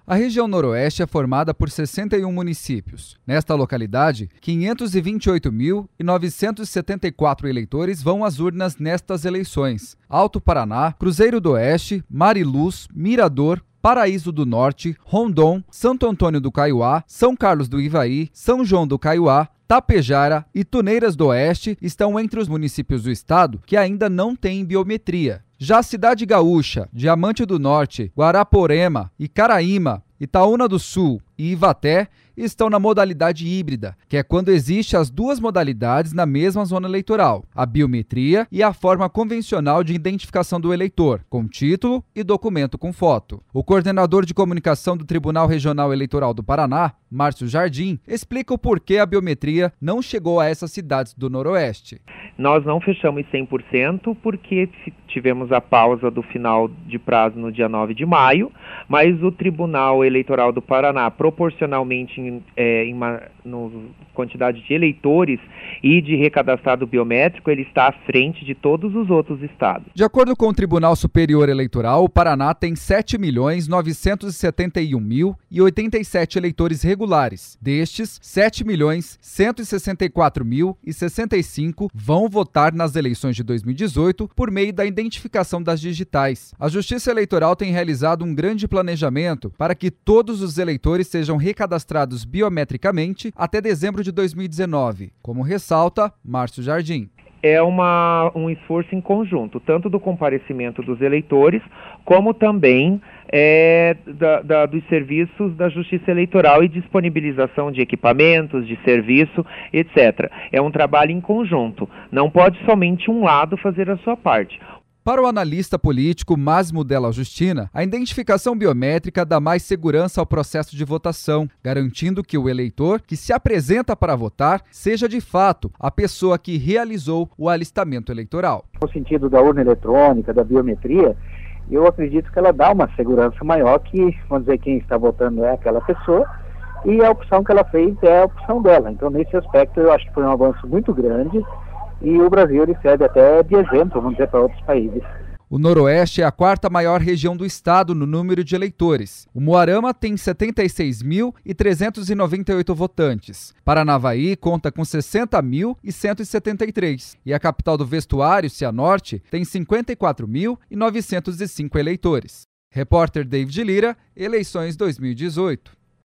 A região noroeste é formada por 61 municípios. Nesta localidade, 528.974 eleitores vão às urnas nestas eleições. Alto Paraná, Cruzeiro do Oeste, Mariluz, Mirador, Paraíso do Norte, Rondon, Santo Antônio do Caiuá, São Carlos do Ivaí, São João do Caiuá, Tapejara e Tuneiras do Oeste estão entre os municípios do estado que ainda não têm biometria. Já a Cidade Gaúcha, Diamante do Norte, Guaraporema, Icaraíma, Itaúna do Sul e Ivaté estão na modalidade híbrida, que é quando existem as duas modalidades na mesma zona eleitoral, a biometria e a forma convencional de identificação do eleitor, com título e documento com foto. O coordenador de comunicação do Tribunal Regional Eleitoral do Paraná, Márcio Jardim, explica o porquê a biometria não chegou a essas cidades do Noroeste. Nós não fechamos 100% porque tivemos a pausa do final de prazo no dia 9 de maio, mas o Tribunal Eleitoral do Paraná, proporcionalmente no quantidade de eleitores e de recadastrado biométrico, ele está à frente de todos os outros estados. De acordo com o Tribunal Superior Eleitoral, o Paraná tem 7.971.087 eleitores regulares. Destes, 7.164.065 vão votar nas eleições de 2018 por meio da identificação das digitais. A Justiça Eleitoral tem realizado um grande planejamento para que todos os eleitores sejam recadastrados biometricamente até dezembro de 2019, como ressalta Márcio Jardim. É um esforço em conjunto, tanto do comparecimento dos eleitores, como também dos serviços da Justiça Eleitoral e disponibilização de equipamentos, de serviço, etc. É um trabalho em conjunto, não pode somente um lado fazer a sua parte. Para o analista político Máximo Della Justina, a identificação biométrica dá mais segurança ao processo de votação, garantindo que o eleitor que se apresenta para votar seja de fato a pessoa que realizou o alistamento eleitoral. No sentido da urna eletrônica, da biometria, eu acredito que ela dá uma segurança maior que, vamos dizer, quem está votando é aquela pessoa e a opção que ela fez é a opção dela. Então, nesse aspecto, eu acho que foi um avanço muito grande. E o Brasil ele serve até de exemplo, vamos dizer, para outros países. O Noroeste é a quarta maior região do estado no número de eleitores. O Moarama tem 76.398 votantes. Paranavaí conta com 60.173. E a capital do Vestuário, Cianorte, tem 54.905 eleitores. Repórter David Lira, Eleições 2018.